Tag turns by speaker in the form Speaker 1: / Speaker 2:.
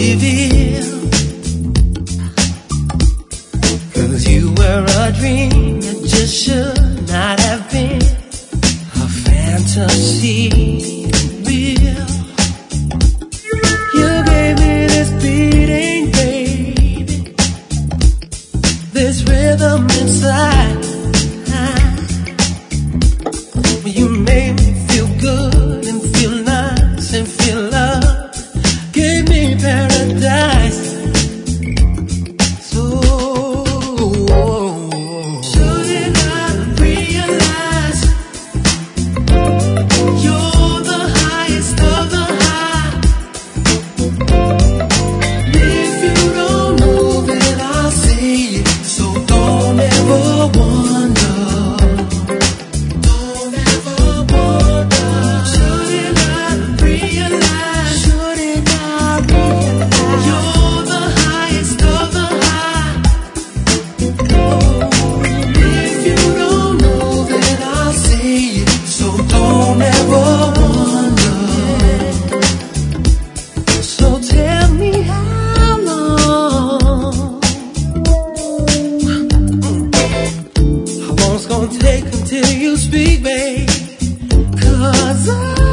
Speaker 1: reveal. 'Cause you were a dream that just should not have been a fantasy real. You gave me this beating, baby, this rhythm inside. You made me feel good and feel nice and feel love. Gave me paradise. So shouldn't I realize you're the highest of the high? If you don't know, then I'll say it. So don't ever wonder. Take until you speak, babe, 'cause I